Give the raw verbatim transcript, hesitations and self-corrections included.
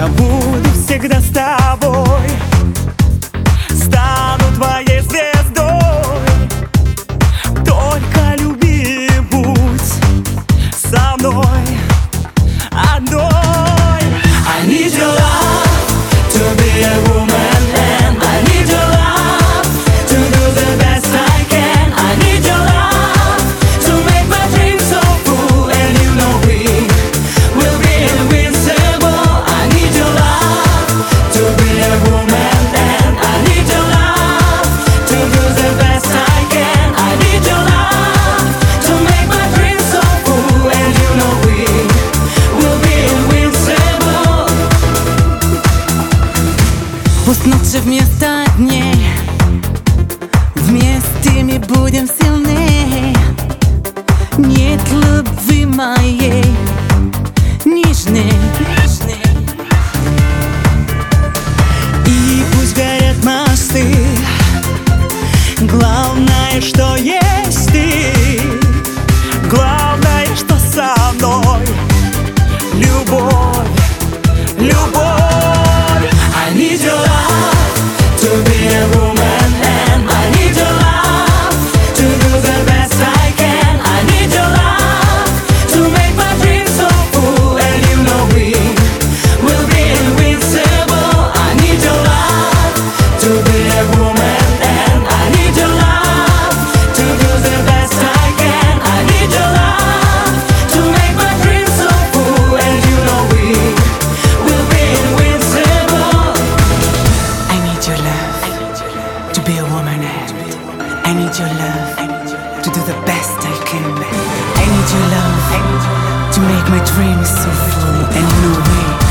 Я буду всегда с тобой, стану твоей звездой. Только люби, будь со мной одной. I need your love to be a woman, and I need your love to do the best I can. I need your love to make my dreams so full, and you know we will be invincible. I need your love to be a woman, and I need your love to do the best I can. I need your love to make my dreams so full, and you know we will be invincible. Пусть ночи вместо дней, вместе мы будем сильней. Нет любви моей нежной, И пусть горят мосты, главное, что есть ты. Главное, что со мной любовь, любовь. I need your love to be a woman, and I need your love to do the best I can. I need your love to make my dreams so full, and you know we will be invincible. I need your love to be a woman, and I need your love to do the best I can. I need your love to make my dreams so full, and you know we will be invincible. I need your love to be a woman, and I need your love to do the best I can. I need your love to make my dreams so full, and no way